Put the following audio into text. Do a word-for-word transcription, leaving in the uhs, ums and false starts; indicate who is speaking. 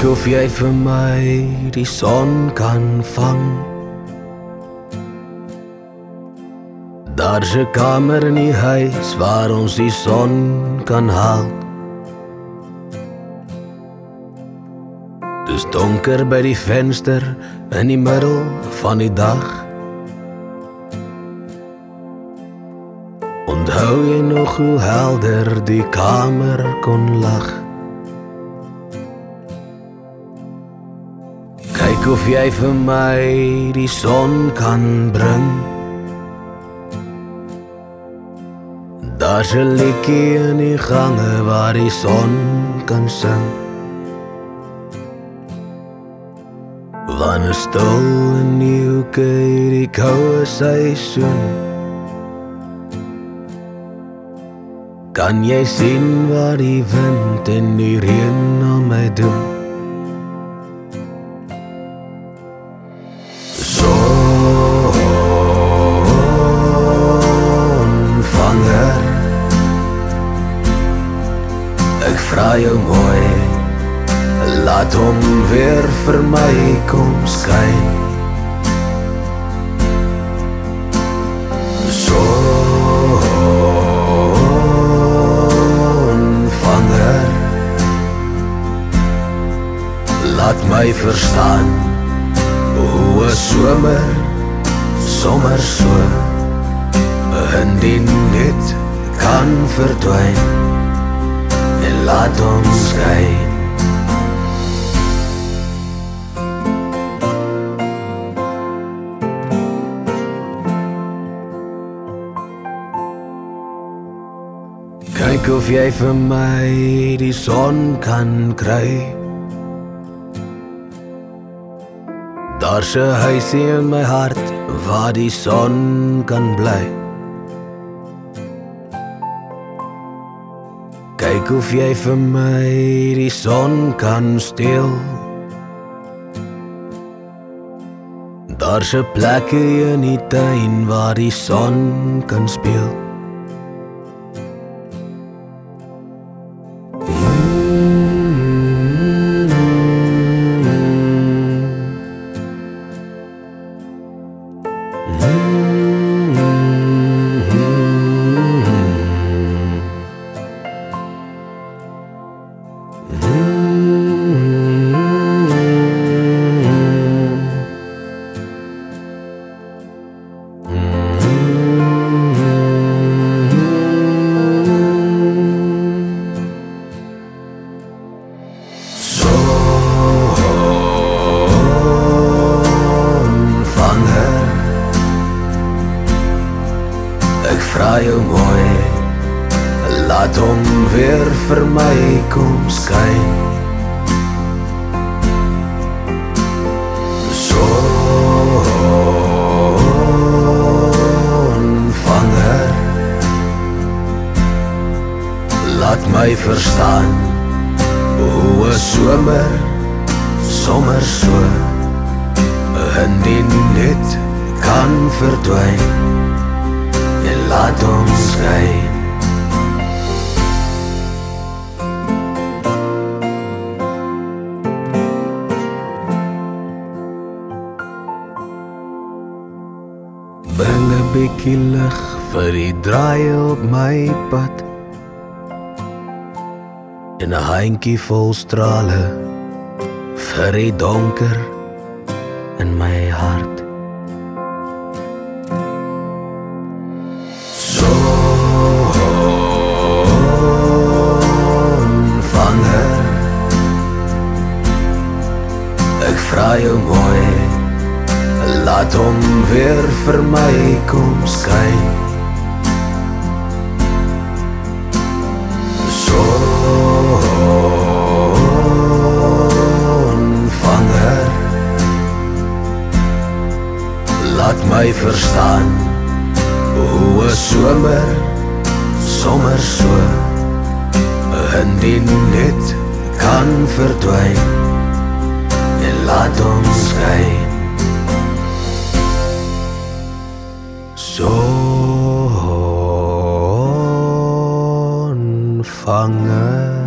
Speaker 1: Kyk of jy vir my die son kan vang. Daar's 'n kamer in die huis waar ons die son kan haal. Dis donker by die venster in die middel van die dag. Onthou jy nog hoe helder die kamer kon lag? Kyk of jy vir my die son kan bring. Daar's 'n liedjie in die gange waar die son kan sing. Wanneer stil in die hoeke die koue seisoen, kan jy sien wat die wind en die reën aan my doen. Sonvanger, ek vra jou mooi, laat hom weer vir my kom skyn. Sonvanger, laat my verstaan hoe 'n somer, sommer so in die net kan verdwyn en laat hom skyn. Kyk of jy vir my die son kan kry. Daar's 'n huisie in my hart waar die son kan bly. Kyk of jy vir my die son kan steel. Daar's 'n plekkie in die tuin waar die son kan speel. Ek vra jou mooi, laat hom weer vir my kom skyn. Sonvanger, laat my verstaan hoe 'n somer, sommer so in die net kan verdwyn en laat hom skyn. Bring 'n bietjie lig vir die draaie op my pad en 'n handjie vol strale vir die donker in my hart. Sonvanger, ek vra jou mooi, laat hom weer vir my kom skyn. Sonvanger, laat my verstaan hoe 'n somer, sommer so in die net kan verdwyn en laat hom skyn. Sonvanger.